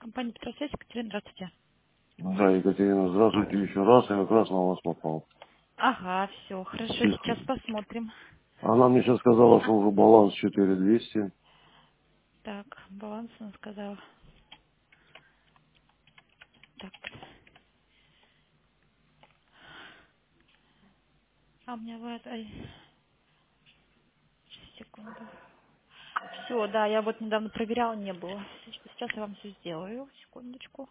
Компания Петросвязь, Екатерина, здравствуйте. Да, Екатерина, здравствуйте еще раз, я как раз на вас попал. Ага, все, хорошо, сейчас посмотрим. Она мне сейчас сказала, что уже баланс 4200. Так, баланс она сказала. Так, а у меня вот... секунду. Все, да, я вот недавно проверяла, не было. Сейчас я вам все сделаю, секундочку.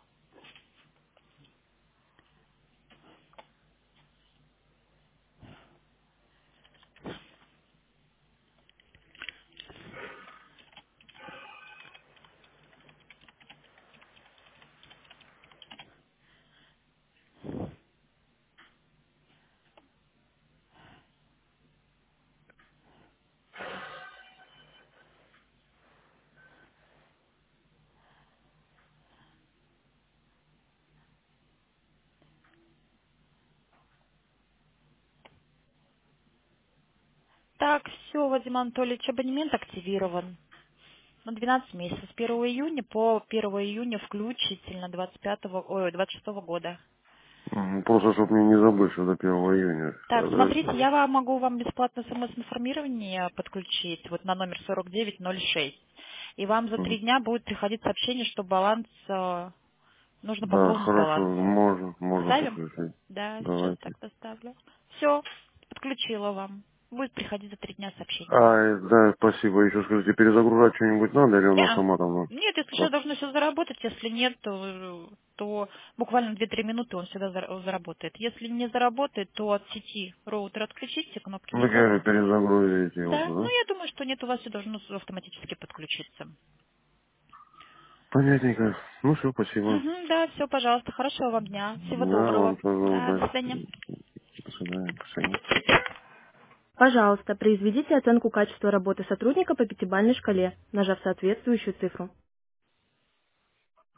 Так, все, Вадим Анатольевич, абонемент активирован на 12 месяцев, с 1 июня по 1 июня включительно 26 года. Просто, чтобы мне не забыть, что до 1 июня. Так, смотрите, могу вам бесплатно смс-информирование подключить вот на номер 4906. И вам за 3 дня будет приходить сообщение, что баланс, нужно Да, пополнить хорошо, баланс. можно Ставим? подключить. Да, сейчас Давайте. так поставлю. Все, подключила вам. Будет приходить за 3 дня сообщение. Да, спасибо. Еще скажите, перезагружать что-нибудь надо или у нас Неа. сама там? Нет, если Как? сейчас должно все заработать, если нет, то буквально 2-3 минуты он всегда заработает. Если не заработает, то от сети роутер отключите, кнопки Вы нажать. как перезагрузите его, Да, да? ну я думаю, что нет, у вас все должно автоматически подключиться. Понятненько. Ну все, спасибо. Мгм, да, все, пожалуйста, хорошего вам дня. Всего Да, доброго. вам тоже Да, до удачи. свидания. До свидания. Спасибо. Пожалуйста, произведите оценку качества работы сотрудника по пятибалльной шкале, нажав соответствующую цифру.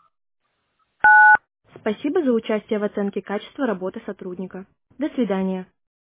Спасибо за участие в оценке качества работы сотрудника. До свидания.